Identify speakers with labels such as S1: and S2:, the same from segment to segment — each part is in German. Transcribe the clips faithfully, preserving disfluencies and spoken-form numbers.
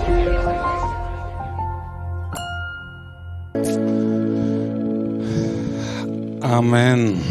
S1: Amen.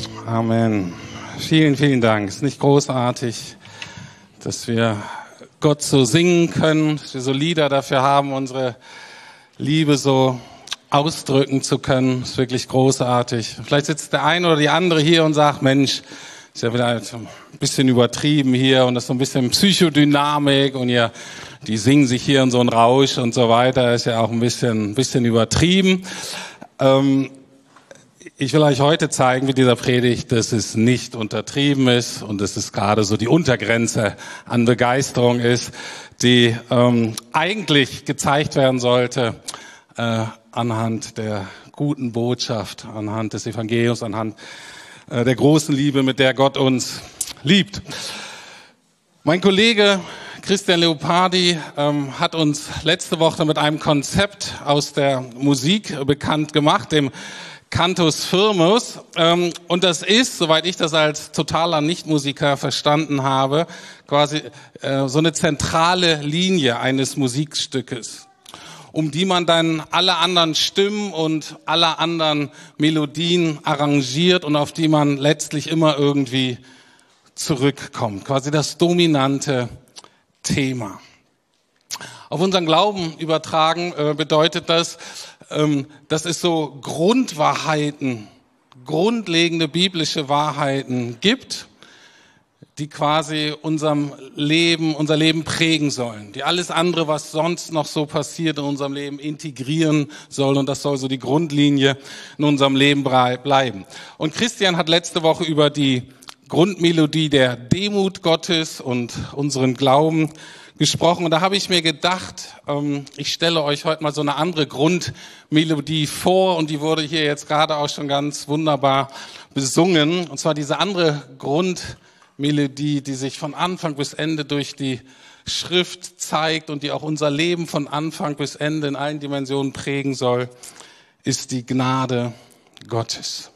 S1: Amen. Vielen, vielen Dank. Es ist nicht großartig, dass wir Gott so singen können, dass wir so Lieder dafür haben, unsere Liebe so ausdrücken zu können. Das ist wirklich großartig. Vielleicht sitzt der eine oder die andere hier und sagt, Mensch, ist ja wieder ein bisschen übertrieben hier und das ist so ein bisschen Psychodynamik und ja, die singen sich hier in so einen Rausch und so weiter. Ist ja auch ein bisschen, ein bisschen übertrieben. Ähm, Ich will euch heute zeigen, wie dieser Predigt, dass es nicht untertrieben ist und dass es gerade so die Untergrenze an Begeisterung ist, die ähm, eigentlich gezeigt werden sollte äh, anhand der guten Botschaft, anhand des Evangeliums, anhand äh, der großen Liebe, mit der Gott uns liebt. Mein Kollege Christian Leopardi ähm, hat uns letzte Woche mit einem Konzept aus der Musik bekannt gemacht, dem Cantus Firmus, ähm, und das ist, soweit ich das als totaler Nichtmusiker verstanden habe, quasi äh, so eine zentrale Linie eines Musikstückes, um die man dann alle anderen Stimmen und alle anderen Melodien arrangiert und auf die man letztlich immer irgendwie zurückkommt. Quasi das dominante Thema. Auf unseren Glauben übertragen äh, bedeutet das, ähm, dass es so Grundwahrheiten, grundlegende biblische Wahrheiten gibt, die quasi unserem Leben, unser Leben prägen sollen, die alles andere, was sonst noch so passiert in unserem Leben, integrieren sollen, und das soll so die Grundlinie in unserem Leben bleiben. Und Christian hat letzte Woche über die Grundmelodie der Demut Gottes und unseren Glauben gesprochen. Und da habe ich mir gedacht, ähm, ich stelle euch heute mal so eine andere Grundmelodie vor, und die wurde hier jetzt gerade auch schon ganz wunderbar besungen. Und zwar diese andere Grundmelodie, die sich von Anfang bis Ende durch die Schrift zeigt und die auch unser Leben von Anfang bis Ende in allen Dimensionen prägen soll, ist die Gnade Gottes.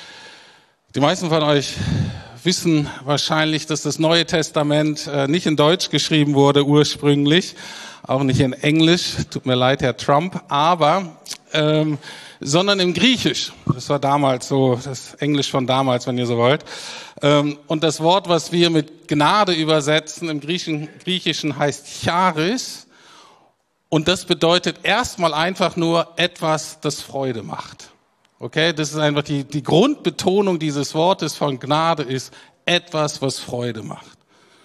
S1: Die meisten von euch wissen wahrscheinlich, dass das Neue Testament äh, nicht in Deutsch geschrieben wurde ursprünglich, auch nicht in Englisch, tut mir leid, Herr Trump, aber ähm, sondern im Griechisch. Das war damals so, das Englisch von damals, wenn ihr so wollt. Ähm, und das Wort, was wir mit Gnade übersetzen, im Griechischen, Griechischen heißt Charis, und das bedeutet erstmal einfach nur etwas, das Freude macht. Okay, das ist einfach die, die Grundbetonung dieses Wortes von Gnade ist etwas, was Freude macht.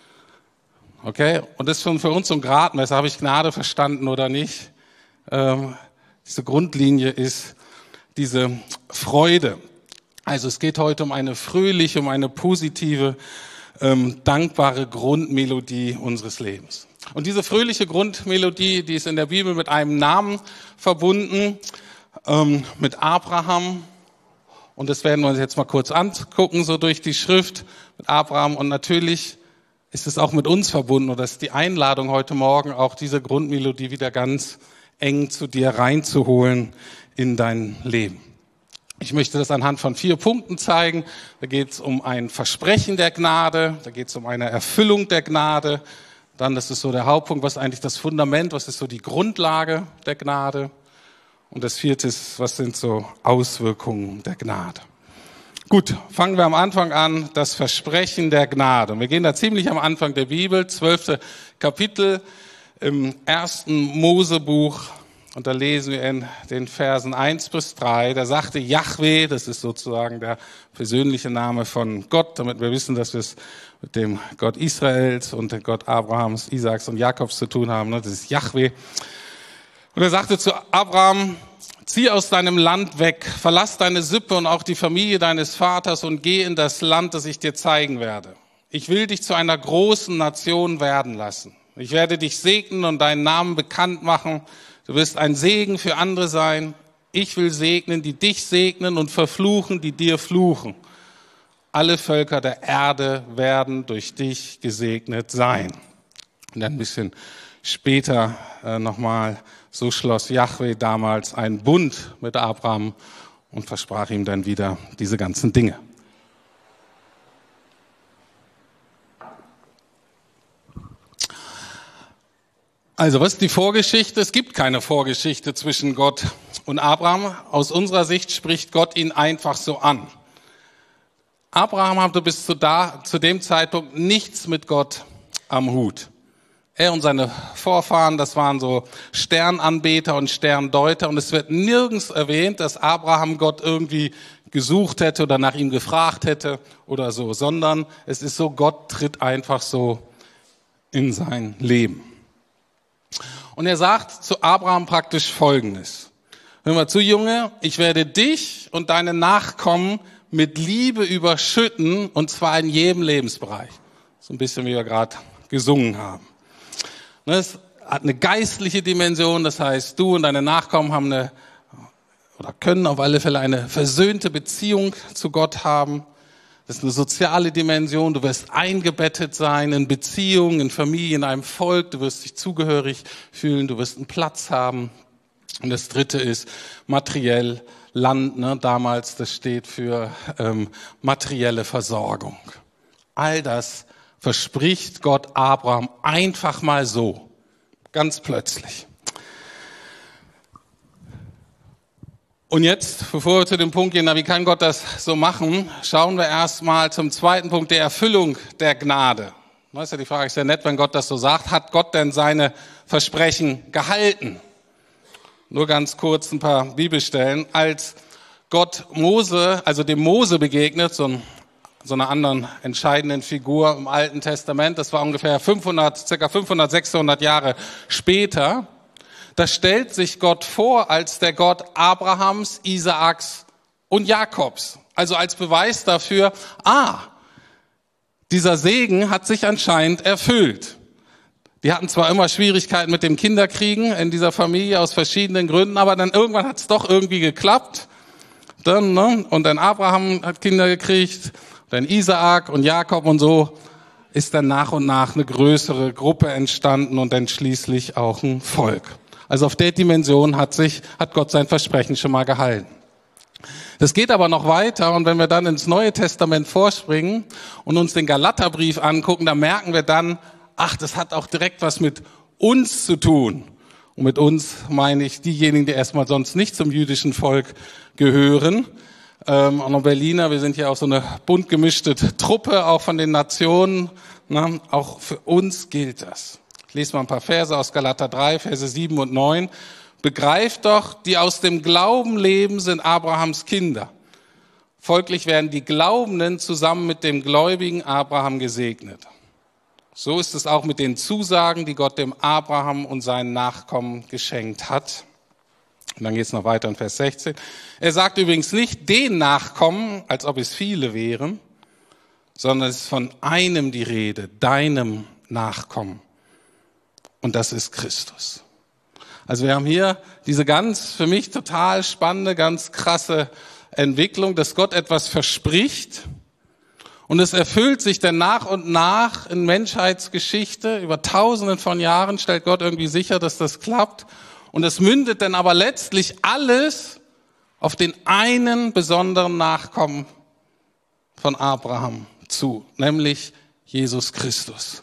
S1: Okay, und das ist schon für uns so ein Gradmesser, habe ich Gnade verstanden oder nicht? Ähm, diese Grundlinie ist diese Freude. Also es geht heute um eine fröhliche, um eine positive, ähm, dankbare Grundmelodie unseres Lebens. Und diese fröhliche Grundmelodie, die ist in der Bibel mit einem Namen verbunden, Ähm, mit Abraham, und das werden wir uns jetzt mal kurz angucken, so durch die Schrift mit Abraham, und natürlich ist es auch mit uns verbunden, und das ist die Einladung heute Morgen, auch diese Grundmelodie wieder ganz eng zu dir reinzuholen in dein Leben. Ich möchte das anhand von vier Punkten zeigen. Da geht es um ein Versprechen der Gnade, da geht es um eine Erfüllung der Gnade, dann, das ist so der Hauptpunkt, was ist eigentlich das Fundament, was ist so die Grundlage der Gnade, und das vierte ist, was sind so Auswirkungen der Gnade? Gut, fangen wir am Anfang an, das Versprechen der Gnade. Und wir gehen da ziemlich am Anfang der Bibel, zwölfte Kapitel im ersten Mosebuch. Und da lesen wir in den Versen eins bis drei, da sagte Jahwe, das ist sozusagen der persönliche Name von Gott, damit wir wissen, dass wir es mit dem Gott Israels und dem Gott Abrahams, Isaaks und Jakobs zu tun haben. Das ist Jahwe. Und er sagte zu Abraham, zieh aus deinem Land weg, verlass deine Sippe und auch die Familie deines Vaters und geh in das Land, das ich dir zeigen werde. Ich will dich zu einer großen Nation werden lassen. Ich werde dich segnen und deinen Namen bekannt machen. Du wirst ein Segen für andere sein. Ich will segnen, die dich segnen, und verfluchen, die dir fluchen. Alle Völker der Erde werden durch dich gesegnet sein. Und ein bisschen später äh, nochmal, so schloss Jahwe damals einen Bund mit Abraham und versprach ihm dann wieder diese ganzen Dinge. Also, was ist die Vorgeschichte? Es gibt keine Vorgeschichte zwischen Gott und Abraham. Aus unserer Sicht spricht Gott ihn einfach so an. Abraham hatte bis zu, da, zu dem Zeitpunkt nichts mit Gott am Hut. Er und seine Vorfahren, das waren so Sternanbeter und Sterndeuter. Und es wird nirgends erwähnt, dass Abraham Gott irgendwie gesucht hätte oder nach ihm gefragt hätte oder so, sondern es ist so, Gott tritt einfach so in sein Leben. Und er sagt zu Abraham praktisch Folgendes: Hör mal zu, Junge, ich werde dich und deine Nachkommen mit Liebe überschütten, und zwar in jedem Lebensbereich. So ein bisschen, wie wir gerade gesungen haben. Es hat eine geistliche Dimension, das heißt, du und deine Nachkommen haben eine, oder können auf alle Fälle eine versöhnte Beziehung zu Gott haben. Das ist eine soziale Dimension, du wirst eingebettet sein in Beziehungen, in Familie, in einem Volk, du wirst dich zugehörig fühlen, du wirst einen Platz haben. Und das dritte ist materiell, Land, ne, damals, das steht für ähm, materielle Versorgung. All das verspricht Gott Abraham einfach mal so, ganz plötzlich. Und jetzt, bevor wir zu dem Punkt gehen, na, wie kann Gott das so machen, schauen wir erstmal zum zweiten Punkt, der Erfüllung der Gnade. Das ist ja die Frage, ist ja nett, wenn Gott das so sagt. Hat Gott denn seine Versprechen gehalten? Nur ganz kurz ein paar Bibelstellen. Als Gott Mose, also dem Mose begegnet, so, ein, so einer anderen entscheidenden Figur im Alten Testament, das war ungefähr fünfhundert, circa fünfhundert, sechshundert Jahre später, da stellt sich Gott vor als der Gott Abrahams, Isaaks und Jakobs. Also als Beweis dafür, ah, dieser Segen hat sich anscheinend erfüllt. Die hatten zwar immer Schwierigkeiten mit dem Kinderkriegen in dieser Familie aus verschiedenen Gründen, aber dann irgendwann hat es doch irgendwie geklappt. Dann, ne? Und dann Abraham hat Kinder gekriegt, dann Isaak und Jakob, und so ist dann nach und nach eine größere Gruppe entstanden und dann schließlich auch ein Volk. Also auf der Dimension hat sich, hat Gott sein Versprechen schon mal gehalten. Das geht aber noch weiter, und wenn wir dann ins Neue Testament vorspringen und uns den Galaterbrief angucken, dann merken wir dann, ach, das hat auch direkt was mit uns zu tun. Und mit uns meine ich diejenigen, die erstmal sonst nicht zum jüdischen Volk gehören. Ähm, auch noch Berliner, wir sind ja auch so eine bunt gemischte Truppe, auch von den Nationen. Na, auch für uns gilt das. Ich lese mal ein paar Verse aus Galater drei, Verse sieben und neun. Begreift doch, die aus dem Glauben leben, sind Abrahams Kinder. Folglich werden die Glaubenden zusammen mit dem gläubigen Abraham gesegnet. So ist es auch mit den Zusagen, die Gott dem Abraham und seinen Nachkommen geschenkt hat. Und dann geht es noch weiter in Vers sechzehn. Er sagt übrigens nicht den Nachkommen, als ob es viele wären, sondern es ist von einem die Rede, deinem Nachkommen. Und das ist Christus. Also wir haben hier diese ganz, für mich total spannende, ganz krasse Entwicklung, dass Gott etwas verspricht und es erfüllt sich dann nach und nach in Menschheitsgeschichte. Über Tausenden von Jahren stellt Gott irgendwie sicher, dass das klappt. Und es mündet dann aber letztlich alles auf den einen besonderen Nachkommen von Abraham zu, nämlich Jesus Christus.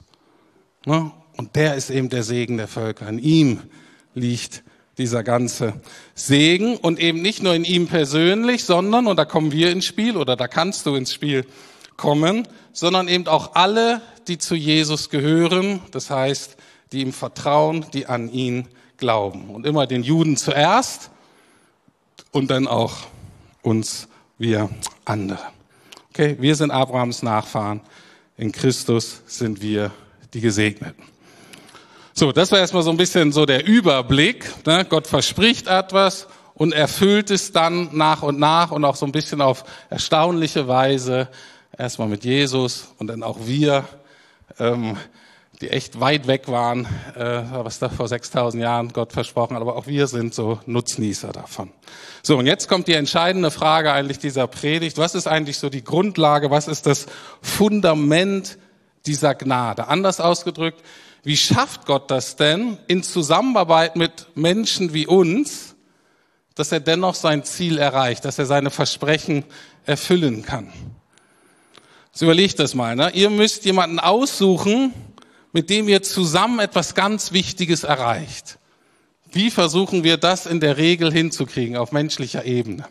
S1: Und der ist eben der Segen der Völker. In ihm liegt dieser ganze Segen, und eben nicht nur in ihm persönlich, sondern, und da kommen wir ins Spiel, oder da kannst du ins Spiel kommen, sondern eben auch alle, die zu Jesus gehören, das heißt, die ihm vertrauen, die an ihn glauben. Und immer den Juden zuerst und dann auch uns, wir andere. Okay, wir sind Abrahams Nachfahren, in Christus sind wir die Gesegneten. So, das war erstmal so ein bisschen so der Überblick. Ne? Gott verspricht etwas und erfüllt es dann nach und nach und auch so ein bisschen auf erstaunliche Weise. Erstmal mit Jesus und dann auch wir, ähm, die echt weit weg waren, äh, was da vor sechstausend Jahren Gott versprochen hat, aber auch wir sind so Nutznießer davon. So, und jetzt kommt die entscheidende Frage eigentlich dieser Predigt. Was ist eigentlich so die Grundlage, was ist das Fundament dieser Gnade? Anders ausgedrückt, wie schafft Gott das denn in Zusammenarbeit mit Menschen wie uns, dass er dennoch sein Ziel erreicht, dass er seine Versprechen erfüllen kann? So, überlegt das mal. Ne? Ihr müsst jemanden aussuchen, mit dem ihr zusammen etwas ganz Wichtiges erreicht. Wie versuchen wir das in der Regel hinzukriegen auf menschlicher Ebene?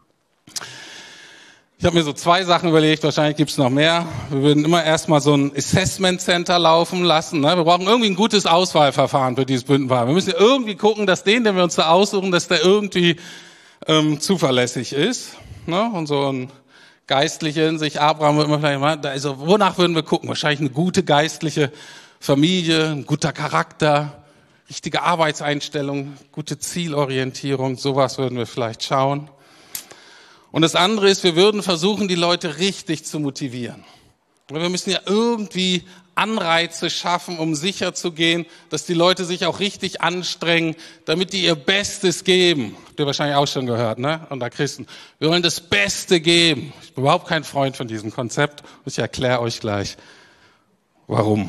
S1: Ich habe mir so zwei Sachen überlegt, wahrscheinlich gibt es noch mehr. Wir würden immer erstmal so ein Assessment Center laufen lassen. Ne? Wir brauchen irgendwie ein gutes Auswahlverfahren für dieses Bündenwahl. Wir müssen irgendwie gucken, dass den, den wir uns da aussuchen, dass der irgendwie ähm, zuverlässig ist. Ne? Und so ein Geistliche in sich, Abraham wird immer vielleicht mal, also wonach würden wir gucken? Wahrscheinlich eine gute geistliche Familie, ein guter Charakter, richtige Arbeitseinstellung, gute Zielorientierung, sowas würden wir vielleicht schauen. Und das andere ist, wir würden versuchen, die Leute richtig zu motivieren. Wir müssen ja irgendwie Anreize schaffen, um sicher zu gehen, dass die Leute sich auch richtig anstrengen, damit die ihr Bestes geben. Habt ihr wahrscheinlich auch schon gehört, ne? Unter Christen. Wir wollen das Beste geben. Ich bin überhaupt kein Freund von diesem Konzept. Ich erkläre euch gleich, warum.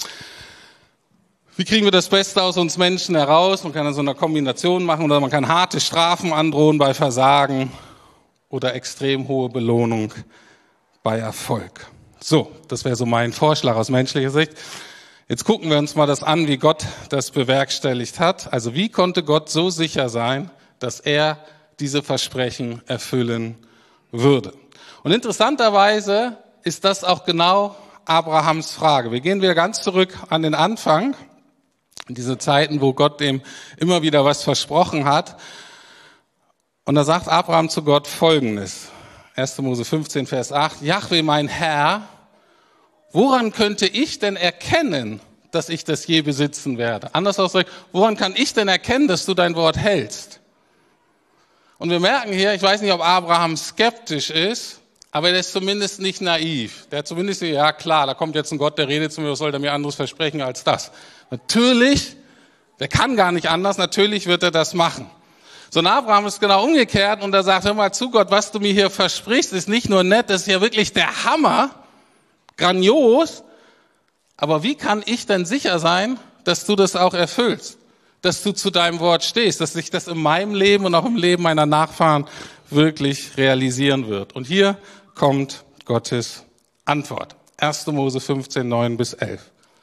S1: Wie kriegen wir das Beste aus uns Menschen heraus? Man kann dann so eine Kombination machen oder man kann harte Strafen androhen bei Versagen oder extrem hohe Belohnung bei Erfolg. So, das wäre so mein Vorschlag aus menschlicher Sicht. Jetzt gucken wir uns mal das an, wie Gott das bewerkstelligt hat. Also wie konnte Gott so sicher sein, dass er diese Versprechen erfüllen würde? Und interessanterweise ist das auch genau Abrahams Frage. Wir gehen wieder ganz zurück an den Anfang, in diese Zeiten, wo Gott dem immer wieder was versprochen hat. Und da sagt Abraham zu Gott Folgendes. erster Mose fünfzehn, Vers acht. Jahwe, mein Herr, woran könnte ich denn erkennen, dass ich das je besitzen werde? Anders ausgedrückt, woran kann ich denn erkennen, dass du dein Wort hältst? Und wir merken hier, ich weiß nicht, ob Abraham skeptisch ist, aber er ist zumindest nicht naiv. Der hat zumindest, ja klar, da kommt jetzt ein Gott, der redet zu mir, was soll der mir anderes versprechen als das? Natürlich, der kann gar nicht anders, natürlich wird er das machen. So ein Abraham ist genau umgekehrt und er sagt, hör mal zu Gott, was du mir hier versprichst, ist nicht nur nett, das ist ja wirklich der Hammer, grandios, aber wie kann ich denn sicher sein, dass du das auch erfüllst, dass du zu deinem Wort stehst, dass sich das in meinem Leben und auch im Leben meiner Nachfahren wirklich realisieren wird? Und hier kommt Gottes Antwort. erster Mose fünfzehn, neun bis elf.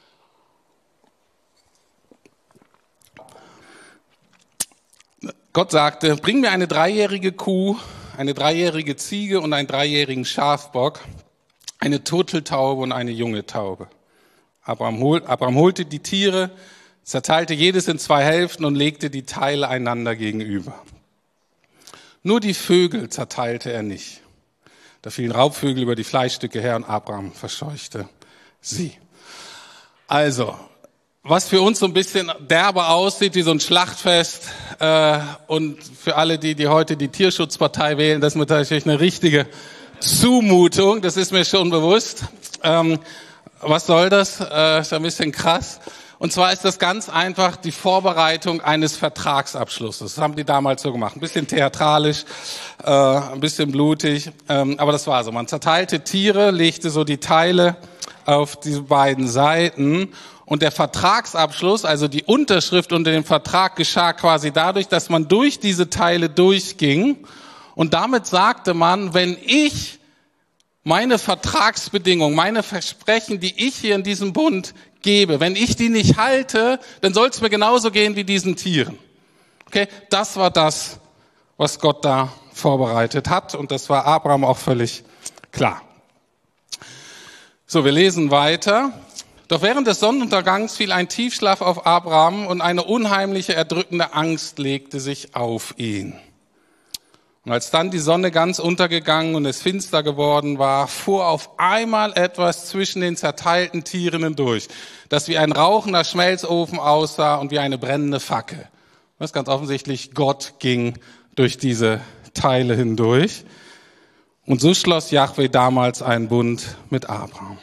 S1: Gott sagte, bring mir eine dreijährige Kuh, eine dreijährige Ziege und einen dreijährigen Schafbock, eine Turteltaube und eine junge Taube. Abraham, hol, Abraham holte die Tiere, zerteilte jedes in zwei Hälften und legte die Teile einander gegenüber. Nur die Vögel zerteilte er nicht. Da fielen Raubvögel über die Fleischstücke her und Abraham verscheuchte sie. Also, was für uns so ein bisschen derbe aussieht, wie so ein Schlachtfest, äh, und für alle, die, die heute die Tierschutzpartei wählen, das ist natürlich eine richtige Zumutung, das ist mir schon bewusst. Ähm, was soll das? Äh, ist ein bisschen krass. Und zwar ist das ganz einfach die Vorbereitung eines Vertragsabschlusses. Das haben die damals so gemacht. Ein bisschen theatralisch, äh, ein bisschen blutig, ähm, aber das war so. Man zerteilte Tiere, legte so die Teile auf diese beiden Seiten. Und der Vertragsabschluss, also die Unterschrift unter dem Vertrag, geschah quasi dadurch, dass man durch diese Teile durchging. Und damit sagte man, wenn ich meine Vertragsbedingungen, meine Versprechen, die ich hier in diesem Bund gebe, wenn ich die nicht halte, dann soll es mir genauso gehen wie diesen Tieren. Okay, das war das, was Gott da vorbereitet hat. Und das war Abraham auch völlig klar. So, wir lesen weiter. Doch während des Sonnenuntergangs fiel ein Tiefschlaf auf Abraham und eine unheimliche, erdrückende Angst legte sich auf ihn. Und als dann die Sonne ganz untergegangen und es finster geworden war, fuhr auf einmal etwas zwischen den zerteilten Tieren hindurch, das wie ein rauchender Schmelzofen aussah und wie eine brennende Fackel. Das ist ganz offensichtlich, Gott ging durch diese Teile hindurch. Und so schloss Jahwe damals einen Bund mit Abraham.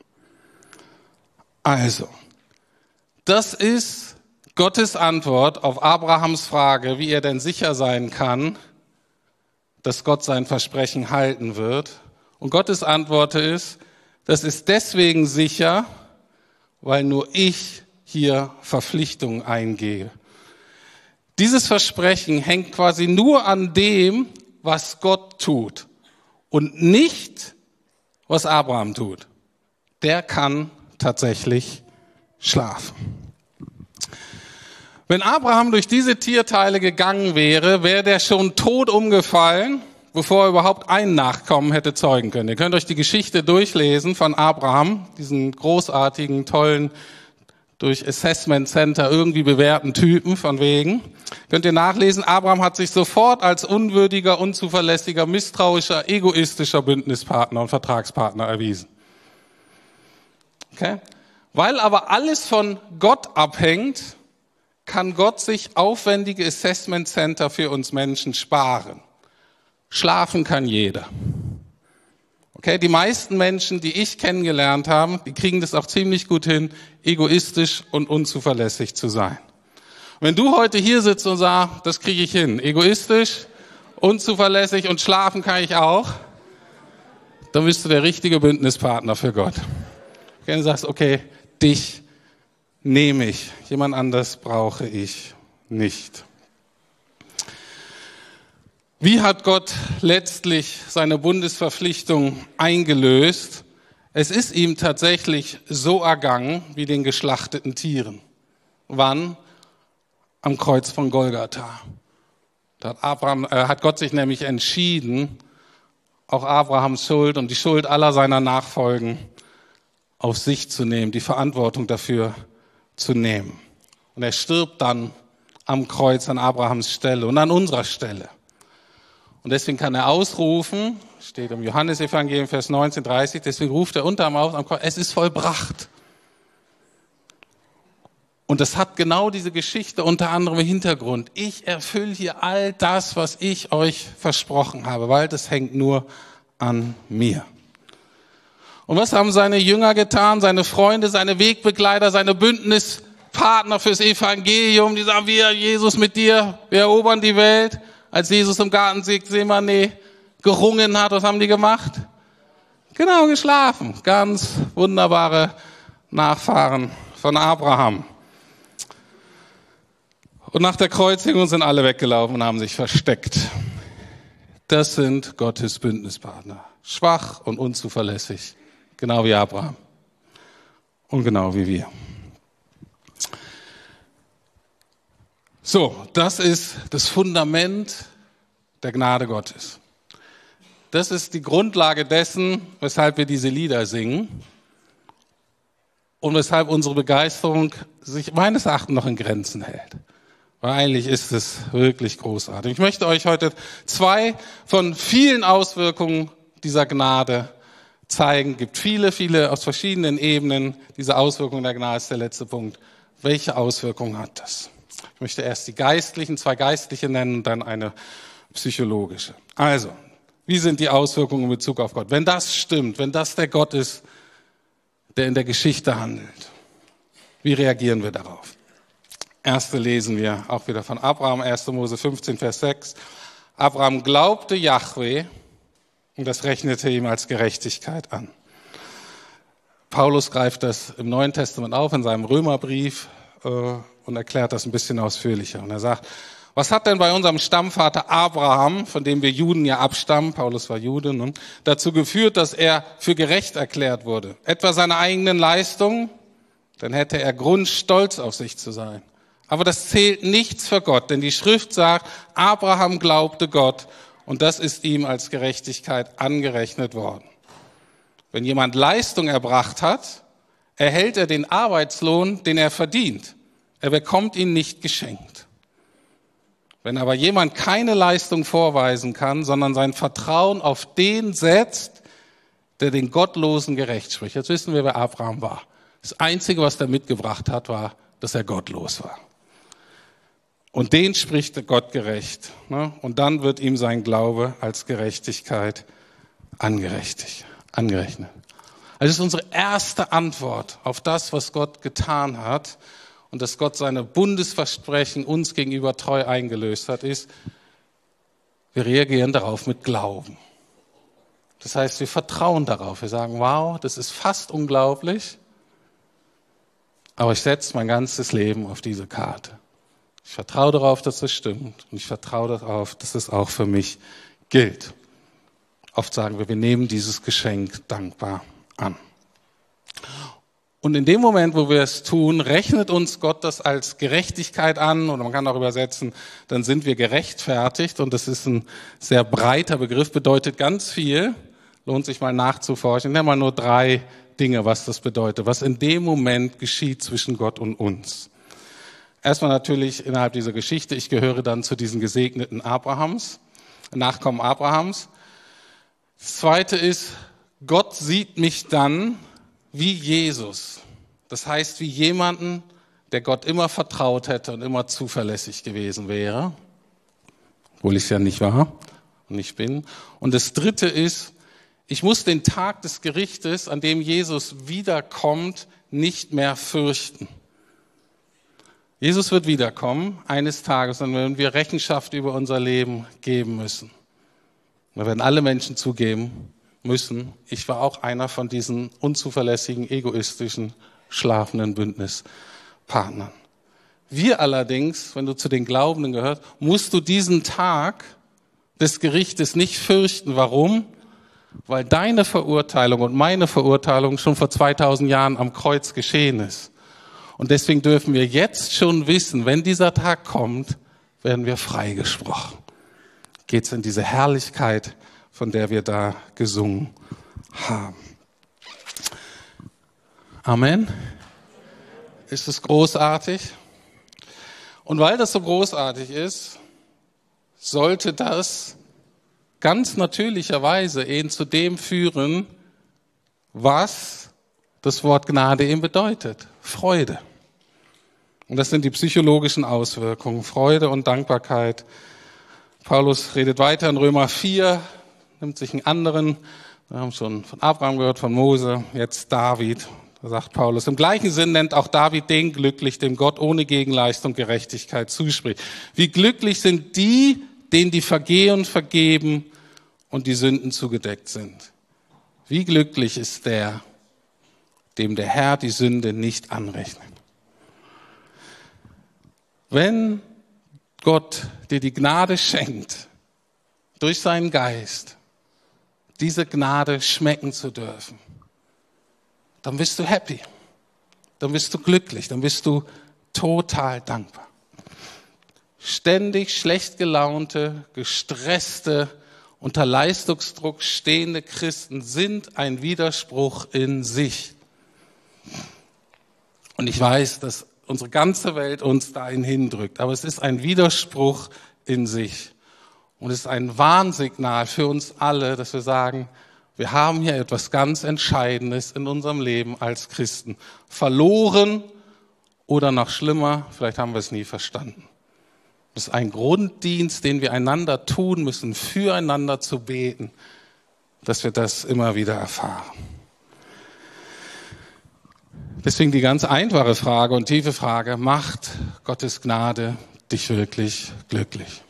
S1: Also, das ist Gottes Antwort auf Abrahams Frage, wie er denn sicher sein kann, dass Gott sein Versprechen halten wird. Und Gottes Antwort ist, das ist deswegen sicher, weil nur ich hier Verpflichtungen eingehe. Dieses Versprechen hängt quasi nur an dem, was Gott tut und nicht, was Abraham tut. Der kann tatsächlich schlafen. Wenn Abraham durch diese Tierteile gegangen wäre, wäre der schon tot umgefallen, bevor er überhaupt einen Nachkommen hätte zeugen können. Ihr könnt euch die Geschichte durchlesen von Abraham, diesen großartigen, tollen, durch Assessment Center irgendwie bewährten Typen von wegen. Könnt ihr nachlesen, Abraham hat sich sofort als unwürdiger, unzuverlässiger, misstrauischer, egoistischer Bündnispartner und Vertragspartner erwiesen. Okay? Weil aber alles von Gott abhängt, kann Gott sich aufwendige Assessment Center für uns Menschen sparen. Schlafen kann jeder. Okay, die meisten Menschen, die ich kennengelernt habe, die kriegen das auch ziemlich gut hin, egoistisch und unzuverlässig zu sein. Und wenn du heute hier sitzt und sagst, das kriege ich hin, egoistisch, unzuverlässig und schlafen kann ich auch, dann bist du der richtige Bündnispartner für Gott. Wenn du sagst, okay, dich nehme ich, jemand anders brauche ich nicht. Wie hat Gott letztlich seine Bundesverpflichtung eingelöst? Es ist ihm tatsächlich so ergangen wie den geschlachteten Tieren. Wann? Am Kreuz von Golgatha. Da hat, Abraham, äh, hat Gott sich nämlich entschieden, auch Abrahams Schuld und die Schuld aller seiner Nachfolgen auf sich zu nehmen, die Verantwortung dafür zu nehmen. Und er stirbt dann am Kreuz an Abrahams Stelle und an unserer Stelle. Und deswegen kann er ausrufen, steht im Johannesevangelium, Vers neunzehn, dreißig, deswegen ruft er unterm aus am Kreuz, es ist vollbracht. Und das hat genau diese Geschichte unter anderem im Hintergrund. Ich erfülle hier all das, was ich euch versprochen habe, weil das hängt nur an mir. Und was haben seine Jünger getan, seine Freunde, seine Wegbegleiter, seine Bündnispartner fürs Evangelium? Die sagen, wir, Jesus mit dir, wir erobern die Welt. Als Jesus im Garten Gethsemane gerungen hat, was haben die gemacht? Genau, geschlafen. Ganz wunderbare Nachfahren von Abraham. Und nach der Kreuzigung sind alle weggelaufen und haben sich versteckt. Das sind Gottes Bündnispartner. Schwach und unzuverlässig. Genau wie Abraham. Und genau wie wir. So, das ist das Fundament der Gnade Gottes. Das ist die Grundlage dessen, weshalb wir diese Lieder singen und weshalb unsere Begeisterung sich meines Erachtens noch in Grenzen hält. Weil eigentlich ist es wirklich großartig. Ich möchte euch heute zwei von vielen Auswirkungen dieser Gnade zeigen. Es gibt viele, viele aus verschiedenen Ebenen. Diese Auswirkungen der Gnade ist der letzte Punkt. Welche Auswirkungen hat das? Ich möchte erst die geistlichen, zwei geistliche nennen und dann eine psychologische. Also, wie sind die Auswirkungen in Bezug auf Gott? Wenn das stimmt, wenn das der Gott ist, der in der Geschichte handelt, wie reagieren wir darauf? Erste lesen wir auch wieder von Abraham, erster Mose fünfzehn, Vers sechs. Abraham glaubte Jahwe und das rechnete ihm als Gerechtigkeit an. Paulus greift das im Neuen Testament auf in seinem Römerbrief äh, und erklärt das ein bisschen ausführlicher. Und er sagt, was hat denn bei unserem Stammvater Abraham, von dem wir Juden ja abstammen, Paulus war Jude, ne, dazu geführt, dass er für gerecht erklärt wurde? Etwa seine eigenen Leistungen? Dann hätte er Grund, stolz auf sich zu sein. Aber das zählt nichts für Gott, denn die Schrift sagt, Abraham glaubte Gott und das ist ihm als Gerechtigkeit angerechnet worden. Wenn jemand Leistung erbracht hat, erhält er den Arbeitslohn, den er verdient. Er bekommt ihn nicht geschenkt. Wenn aber jemand keine Leistung vorweisen kann, sondern sein Vertrauen auf den setzt, der den Gottlosen gerecht spricht. Jetzt wissen wir, wer Abraham war. Das Einzige, was er mitgebracht hat, war, dass er gottlos war. Und den spricht Gott gerecht. Und dann wird ihm sein Glaube als Gerechtigkeit angerechnet. Also das ist unsere erste Antwort auf das, was Gott getan hat. Und dass Gott seine Bundesversprechen uns gegenüber treu eingelöst hat, ist, wir reagieren darauf mit Glauben. Das heißt, wir vertrauen darauf. Wir sagen, wow, das ist fast unglaublich, aber ich setze mein ganzes Leben auf diese Karte. Ich vertraue darauf, dass es stimmt und ich vertraue darauf, dass es auch für mich gilt. Oft sagen wir, wir nehmen dieses Geschenk dankbar an. Und in dem Moment, wo wir es tun, rechnet uns Gott das als Gerechtigkeit an, oder man kann auch übersetzen, dann sind wir gerechtfertigt. Und das ist ein sehr breiter Begriff, bedeutet ganz viel, lohnt sich mal nachzuforschen. Ich nenne mal nur drei Dinge, was das bedeutet, was in dem Moment geschieht zwischen Gott und uns. Erstmal natürlich innerhalb dieser Geschichte, ich gehöre dann zu diesen gesegneten Abrahams, Nachkommen Abrahams. Das Zweite ist, Gott sieht mich dann wie Jesus. Das heißt, wie jemanden, der Gott immer vertraut hätte und immer zuverlässig gewesen wäre, obwohl ich es ja nicht war und nicht bin. Und das Dritte ist, ich muss den Tag des Gerichtes, an dem Jesus wiederkommt, nicht mehr fürchten. Jesus wird wiederkommen, eines Tages, und wenn wir Rechenschaft über unser Leben geben müssen. Da werden alle Menschen zugeben müssen, ich war auch einer von diesen unzuverlässigen, egoistischen, schlafenden Bündnispartnern. Wir allerdings, wenn du zu den Glaubenden gehörst, musst du diesen Tag des Gerichtes nicht fürchten. Warum? Weil deine Verurteilung und meine Verurteilung schon vor zweitausend Jahren am Kreuz geschehen ist. Und deswegen dürfen wir jetzt schon wissen, wenn dieser Tag kommt, werden wir freigesprochen. Geht's in diese Herrlichkeit, von der wir da gesungen haben. Amen. Ist es großartig? Und weil das so großartig ist, sollte das ganz natürlicherweise ihn zu dem führen, was das Wort Gnade ihm bedeutet. Freude. Und das sind die psychologischen Auswirkungen. Freude und Dankbarkeit. Paulus redet weiter in Römer vier, nimmt sich einen anderen. Wir haben schon von Abraham gehört, von Mose, jetzt David. Da sagt Paulus, im gleichen Sinn nennt auch David den glücklich, dem Gott ohne Gegenleistung Gerechtigkeit zuspricht. Wie glücklich sind die, denen die Vergehen vergeben und die Sünden zugedeckt sind. Wie glücklich ist der, dem der Herr die Sünde nicht anrechnet. Wenn Gott dir die Gnade schenkt, durch seinen Geist, diese Gnade schmecken zu dürfen, dann bist du happy, dann bist du glücklich, dann bist du total dankbar. Ständig schlecht gelaunte, gestresste, unter Leistungsdruck stehende Christen sind ein Widerspruch in sich. Und ich weiß, dass unsere ganze Welt uns dahin hindrückt, aber es ist ein Widerspruch in sich. Und es ist ein Warnsignal für uns alle, dass wir sagen, wir haben hier etwas ganz Entscheidendes in unserem Leben als Christen verloren oder noch schlimmer, vielleicht haben wir es nie verstanden. Das ist ein Grunddienst, den wir einander tun müssen, füreinander zu beten, dass wir das immer wieder erfahren. Deswegen die ganz einfache Frage und tiefe Frage, macht Gottes Gnade dich wirklich glücklich?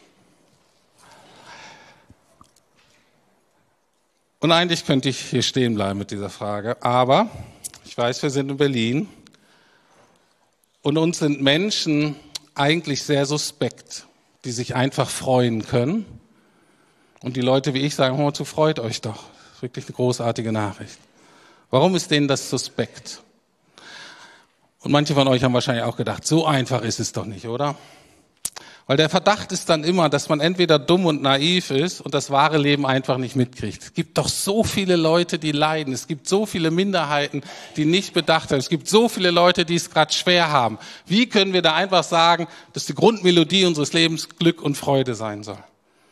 S1: Und eigentlich könnte ich hier stehen bleiben mit dieser Frage, aber ich weiß, wir sind in Berlin und uns sind Menschen eigentlich sehr suspekt, die sich einfach freuen können. Und die Leute wie ich sagen, hör mal zu, freut euch doch. Das ist wirklich eine großartige Nachricht. Warum ist denen das suspekt? Und manche von euch haben wahrscheinlich auch gedacht, so einfach ist es doch nicht, oder? Weil der Verdacht ist dann immer, dass man entweder dumm und naiv ist und das wahre Leben einfach nicht mitkriegt. Es gibt doch so viele Leute, die leiden. Es gibt so viele Minderheiten, die nicht bedacht haben. Es gibt so viele Leute, die es gerade schwer haben. Wie können wir da einfach sagen, dass die Grundmelodie unseres Lebens Glück und Freude sein soll?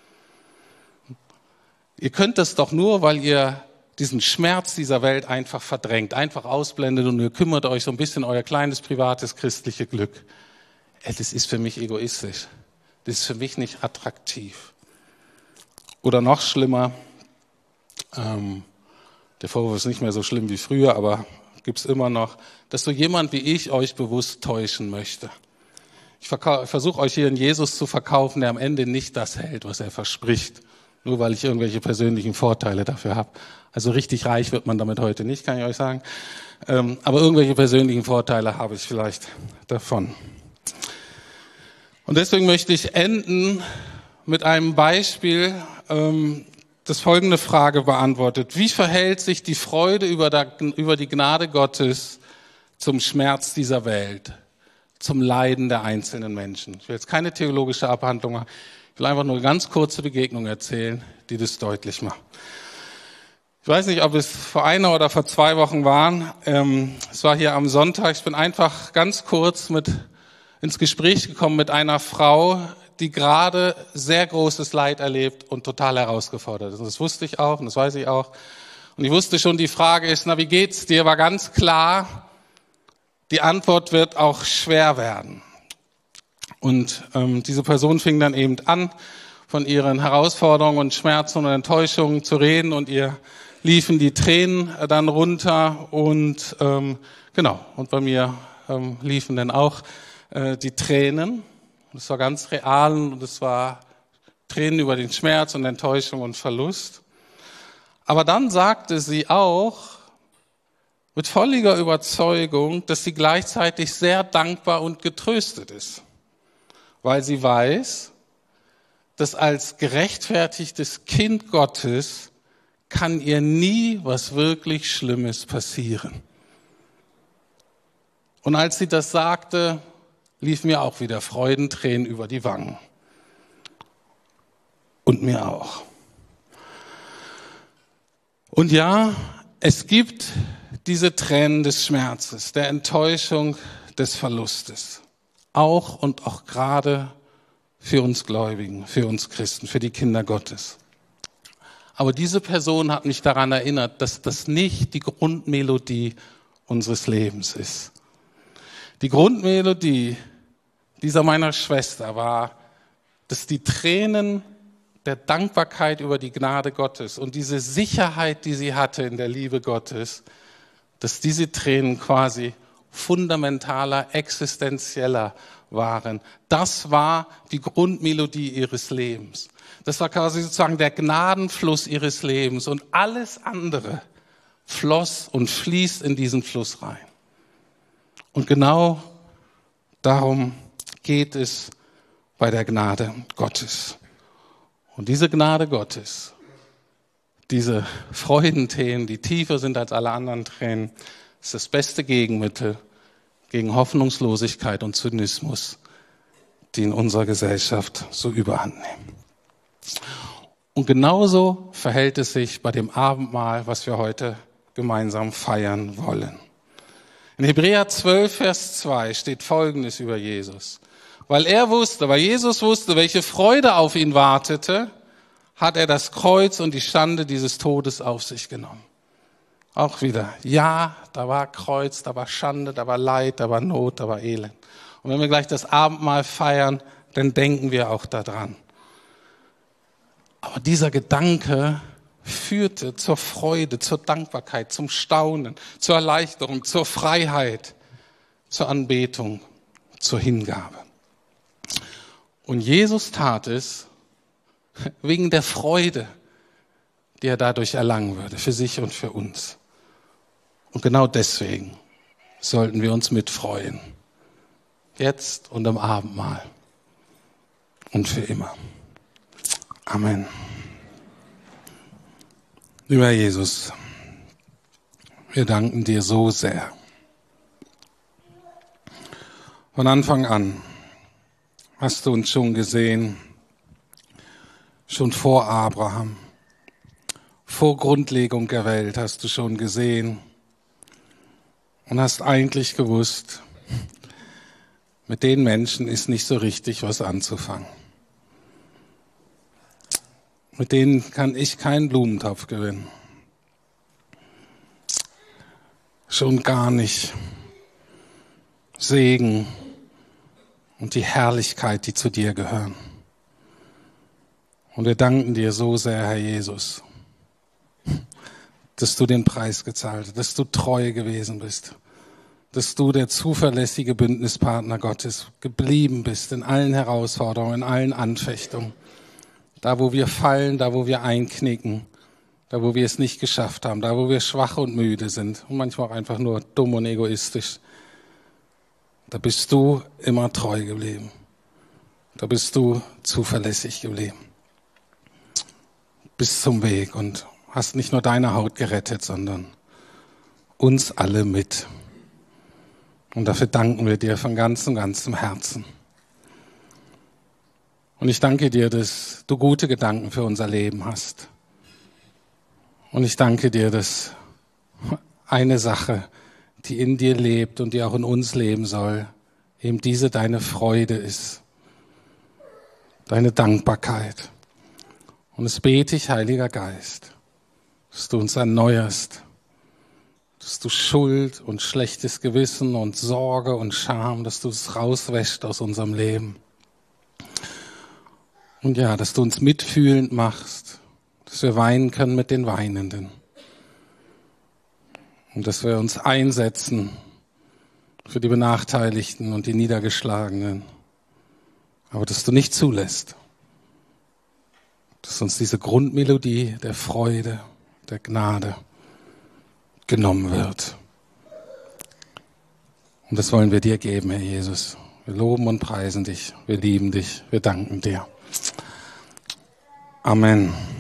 S1: Ihr könnt das doch nur, weil ihr diesen Schmerz dieser Welt einfach verdrängt, einfach ausblendet und ihr kümmert euch so ein bisschen um euer kleines, privates, christliche Glück. Das ist für mich egoistisch. Das ist für mich nicht attraktiv. Oder noch schlimmer, ähm, der Vorwurf ist nicht mehr so schlimm wie früher, aber gibt's immer noch, dass so jemand wie ich euch bewusst täuschen möchte. Ich versuche euch hier einen Jesus zu verkaufen, der am Ende nicht das hält, was er verspricht, nur weil ich irgendwelche persönlichen Vorteile dafür habe. Also richtig reich wird man damit heute nicht, kann ich euch sagen. Ähm, aber irgendwelche persönlichen Vorteile habe ich vielleicht davon. Und deswegen möchte ich enden mit einem Beispiel, ähm, das folgende Frage beantwortet. Wie verhält sich die Freude über die Gnade Gottes zum Schmerz dieser Welt, zum Leiden der einzelnen Menschen. Ich will jetzt keine theologische Abhandlung machen, ich will einfach nur eine ganz kurze Begegnung erzählen, die das deutlich macht. Ich weiß nicht, ob es vor einer oder vor zwei Wochen waren. Ähm, es war hier am Sonntag. Ich bin einfach ganz kurz mit ins Gespräch gekommen mit einer Frau, die gerade sehr großes Leid erlebt und total herausgefordert ist. Und das wusste ich auch und das weiß ich auch. Und ich wusste schon, die Frage ist, na, wie geht's dir? War ganz klar, die Antwort wird auch schwer werden. Und ähm, diese Person fing dann eben an, von ihren Herausforderungen und Schmerzen und Enttäuschungen zu reden und ihr liefen die Tränen dann runter und ähm, genau, und bei mir ähm, liefen dann auch äh, die Tränen. Das war ganz real und es war Tränen über den Schmerz und Enttäuschung und Verlust. Aber dann sagte sie auch mit völliger Überzeugung, dass sie gleichzeitig sehr dankbar und getröstet ist, weil sie weiß, dass als gerechtfertigtes Kind Gottes kann ihr nie was wirklich Schlimmes passieren. Und als sie das sagte, liefen mir auch wieder Freudentränen über die Wangen. Und mir auch. Und ja, es gibt diese Tränen des Schmerzes, der Enttäuschung, des Verlustes. Auch und auch gerade für uns Gläubigen, für uns Christen, für die Kinder Gottes. Aber diese Person hat mich daran erinnert, dass das nicht die Grundmelodie unseres Lebens ist. Die Grundmelodie dieser meiner Schwester war, dass die Tränen der Dankbarkeit über die Gnade Gottes und diese Sicherheit, die sie hatte in der Liebe Gottes, dass diese Tränen quasi fundamentaler, existenzieller waren. Das war die Grundmelodie ihres Lebens. Das war quasi sozusagen der Gnadenfluss ihres Lebens und alles andere floss und fließt in diesen Fluss rein. Und genau darum geht es bei der Gnade Gottes. Und diese Gnade Gottes, diese Freudentränen, die tiefer sind als alle anderen Tränen, ist das beste Gegenmittel gegen Hoffnungslosigkeit und Zynismus, die in unserer Gesellschaft so überhand nehmen. Und genauso verhält es sich bei dem Abendmahl, was wir heute gemeinsam feiern wollen. In Hebräer zwölf, Vers zwei steht Folgendes über Jesus. Weil er wusste, weil Jesus wusste, welche Freude auf ihn wartete, hat er das Kreuz und die Schande dieses Todes auf sich genommen. Auch wieder, ja, da war Kreuz, da war Schande, da war Leid, da war Not, da war Elend. Und wenn wir gleich das Abendmahl feiern, dann denken wir auch daran. Aber dieser Gedanke führte zur Freude, zur Dankbarkeit, zum Staunen, zur Erleichterung, zur Freiheit, zur Anbetung, zur Hingabe. Und Jesus tat es wegen der Freude, die er dadurch erlangen würde, für sich und für uns. Und genau deswegen sollten wir uns mitfreuen. Jetzt und am Abendmahl. Und für immer. Amen. Lieber Jesus, wir danken dir so sehr. Von Anfang an hast du uns schon gesehen, schon vor Abraham, vor Grundlegung der Welt hast du schon gesehen und hast eigentlich gewusst, mit den Menschen ist nicht so richtig was anzufangen. Mit denen kann ich keinen Blumentopf gewinnen. Schon gar nicht Segen und die Herrlichkeit, die zu dir gehören. Und wir danken dir so sehr, Herr Jesus, dass du den Preis gezahlt hast, dass du treu gewesen bist, dass du der zuverlässige Bündnispartner Gottes geblieben bist in allen Herausforderungen, in allen Anfechtungen. Da, wo wir fallen, da, wo wir einknicken, da, wo wir es nicht geschafft haben, da, wo wir schwach und müde sind und manchmal auch einfach nur dumm und egoistisch. Da bist du immer treu geblieben. Da bist du zuverlässig geblieben. Bis zum Weg und hast nicht nur deine Haut gerettet, sondern uns alle mit. Und dafür danken wir dir von ganzem, ganzem Herzen. Und ich danke dir, dass du gute Gedanken für unser Leben hast. Und ich danke dir, dass eine Sache, die in dir lebt und die auch in uns leben soll, eben diese deine Freude ist, deine Dankbarkeit. Und es bete ich, Heiliger Geist, dass du uns erneuerst, dass du Schuld und schlechtes Gewissen und Sorge und Scham, dass du es rauswäschst aus unserem Leben. Und ja, dass du uns mitfühlend machst, dass wir weinen können mit den Weinenden. Und dass wir uns einsetzen für die Benachteiligten und die Niedergeschlagenen. Aber dass du nicht zulässt, dass uns diese Grundmelodie der Freude, der Gnade genommen wird. Und das wollen wir dir geben, Herr Jesus. Wir loben und preisen dich, wir lieben dich, wir danken dir. Amen.